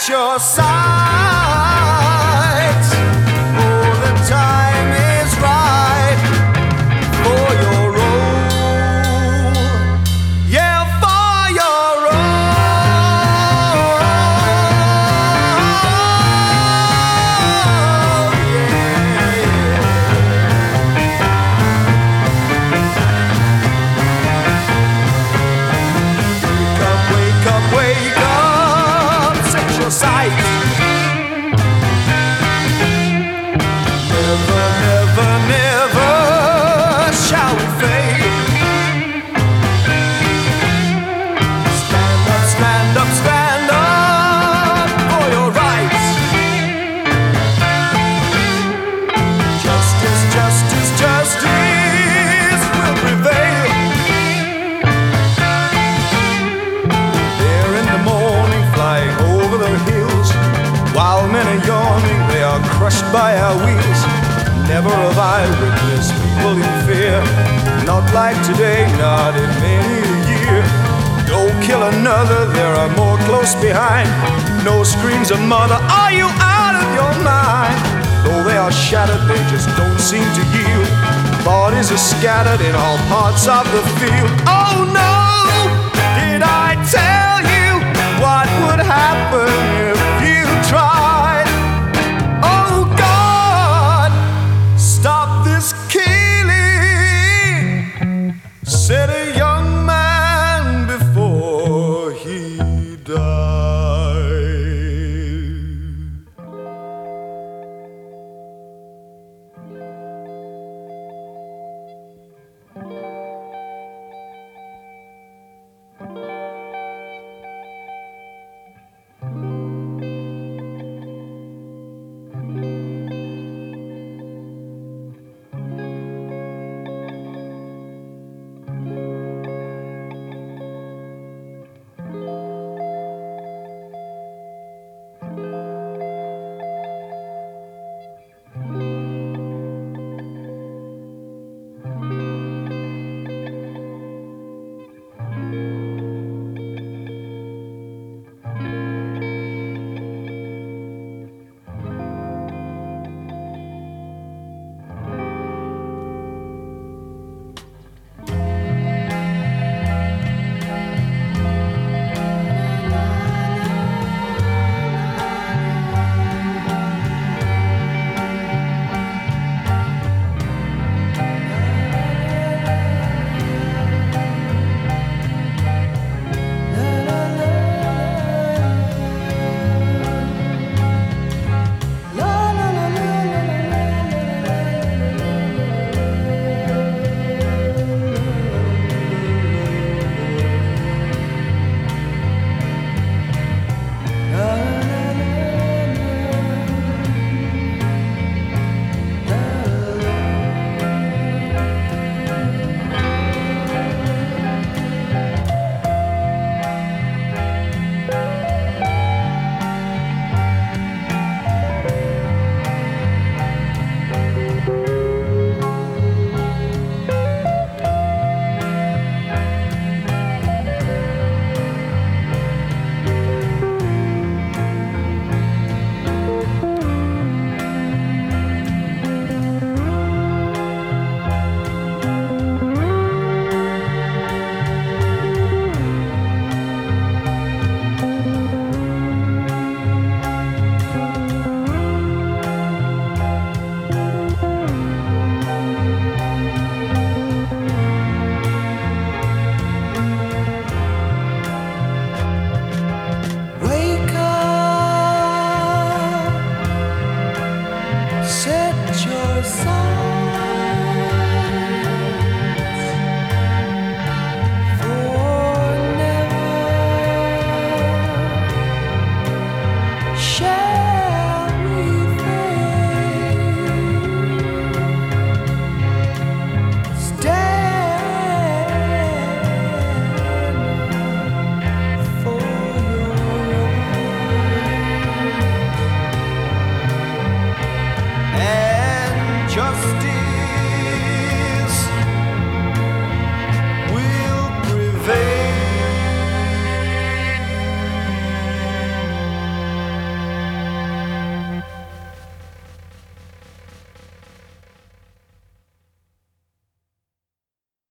your sights. Oh, the time is right for your role. Yeah, for your role. Yeah. Wake up, wake up, set your sights. Never, never, never shall we fade. Stand up, stand up, stand up for your rights. Justice, justice, justice will prevail. There in the morning, flying over the hills, while men are yawning, they are crushed by our wheels. Never have I witnessed people in fear, not like today, not in many a year. Don't kill another, there are more close behind. No screams of mother, are you out of your mind? Though they are shattered, they just don't seem to yield. Bodies are scattered in all parts of the field. Oh no, did I tell you what would happen